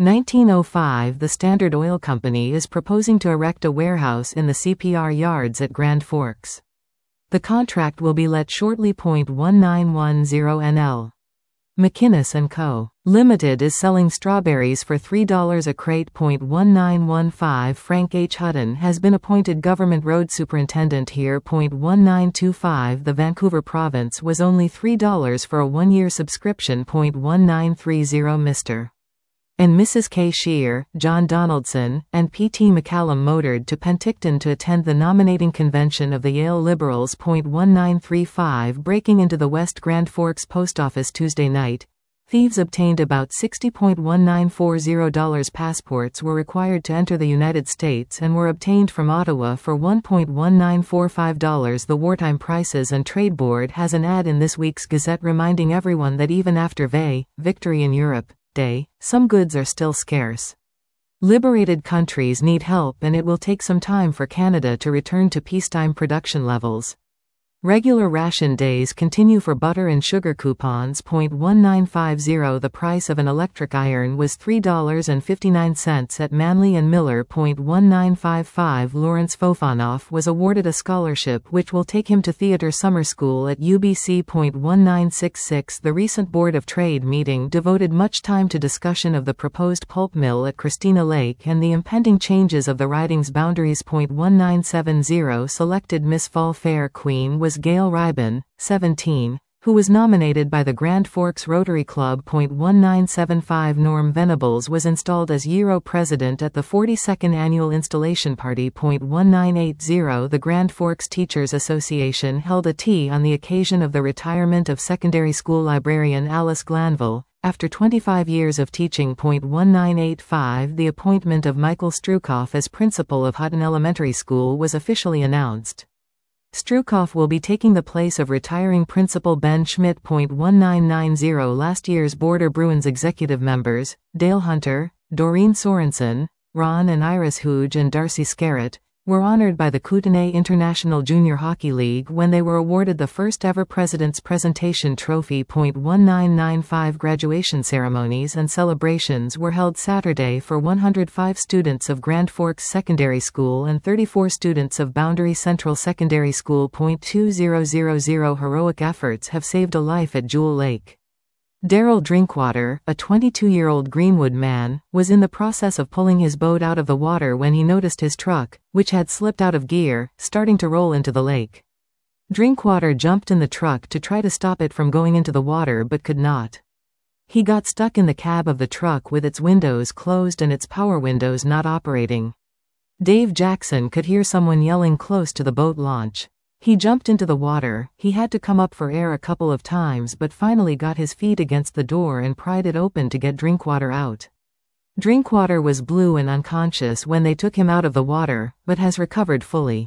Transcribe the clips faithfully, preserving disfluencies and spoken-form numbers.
nineteen oh five The Standard Oil Company is proposing to erect a warehouse in the C P R yards at Grand Forks. The contract will be let shortly. nineteen ten N L McInnes and Co. Limited is selling strawberries for three dollars a crate. nineteen fifteen Frank H. Hutton has been appointed Government Road Superintendent here. nineteen twenty-five The Vancouver Province was only three dollars for a one-year subscription. nineteen thirty Mister and Missus K. Scheer, John Donaldson, and P T McCallum motored to Penticton to attend the nominating convention of the Yale Liberals. nineteen thirty-five Breaking into the West Grand Forks Post Office Tuesday night, thieves obtained about sixty nineteen forty dollars. Passports were required to enter the United States and were obtained from Ottawa for one nineteen forty-five dollars. The Wartime Prices and Trade Board has an ad in this week's Gazette reminding everyone that even after V, Victory in Europe Day, some goods are still scarce. Liberated countries need help, and it will take some time for Canada to return to peacetime production levels. Regular ration days continue for butter and sugar coupons. nineteen fifty The price of an electric iron was three dollars and fifty-nine cents at Manley and Miller. nineteen fifty-five Lawrence Fofanoff was awarded a scholarship which will take him to theatre summer school at U B C. nineteen sixty-six The recent Board of Trade meeting devoted much time to discussion of the proposed pulp mill at Christina Lake and the impending changes of the riding's boundaries. nineteen seventy Selected Miss Fall Fair Queen was Gail Rybin, seventeen, who was nominated by the Grand Forks Rotary Club. nineteen seventy-five Norm Venables was installed as Euro president at the forty-second annual installation party. nineteen eighty The Grand Forks Teachers Association held a tea on the occasion of the retirement of secondary school librarian Alice Glanville. After twenty-five years of teaching. nineteen eighty-five The appointment of Michael Strukoff as principal of Hutton Elementary School was officially announced. Strukoff will be taking the place of retiring Principal Ben Schmidt. nineteen ninety Last year's Border Bruins executive members, Dale Hunter, Doreen Sorensen, Ron and Iris Hooge and Darcy Scarrett, were honored by the Kootenay International Junior Hockey League when they were awarded the first-ever President's Presentation Trophy. nineteen ninety-five Graduation ceremonies and celebrations were held Saturday for one hundred five students of Grand Forks Secondary School and thirty-four students of Boundary Central Secondary School. twenty hundred Heroic efforts have saved a life at Jewel Lake. Daryl Drinkwater, a twenty-two-year-old Greenwood man, was in the process of pulling his boat out of the water when he noticed his truck, which had slipped out of gear, starting to roll into the lake. Drinkwater jumped in the truck to try to stop it from going into the water but could not. He got stuck in the cab of the truck with its windows closed and its power windows not operating. Dave Jackson could hear someone yelling close to the boat launch. He jumped into the water. He had to come up for air a couple of times but finally got his feet against the door and pried it open to get Drinkwater out. Drinkwater was blue and unconscious when they took him out of the water, but has recovered fully.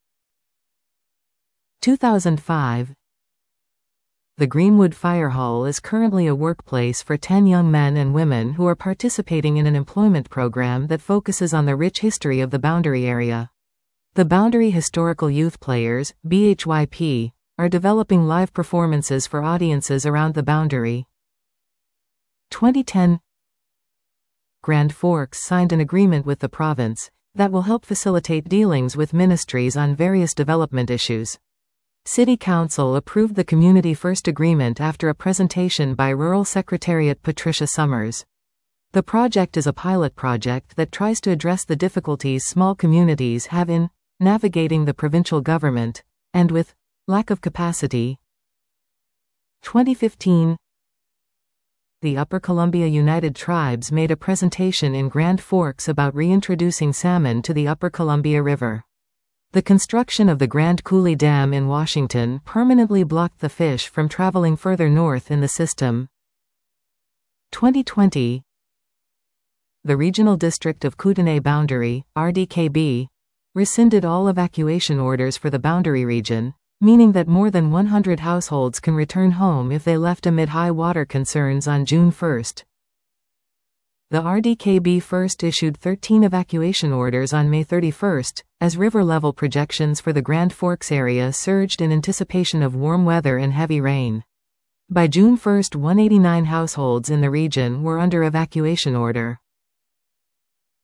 two thousand five The Greenwood Fire Hall is currently a workplace for ten young men and women who are participating in an employment program that focuses on the rich history of the Boundary area. The Boundary Historical Youth Players, B H Y P, are developing live performances for audiences around the Boundary. twenty ten Grand Forks signed an agreement with the province that will help facilitate dealings with ministries on various development issues. City Council approved the Community First Agreement after a presentation by Rural Secretariat Patricia Summers. The project is a pilot project that tries to address the difficulties small communities have in navigating the provincial government, and with lack of capacity. twenty fifteen The Upper Columbia United Tribes made a presentation in Grand Forks about reintroducing salmon to the Upper Columbia River. The construction of the Grand Coulee Dam in Washington permanently blocked the fish from traveling further north in the system. twenty twenty The Regional District of Kootenay Boundary, R D K B, rescinded all evacuation orders for the Boundary region, meaning that more than one hundred households can return home if they left amid high water concerns on June first. The R D K B first issued thirteen evacuation orders on May thirty-first, as river level projections for the Grand Forks area surged in anticipation of warm weather and heavy rain. By June first, one hundred eighty-nine households in the region were under evacuation order.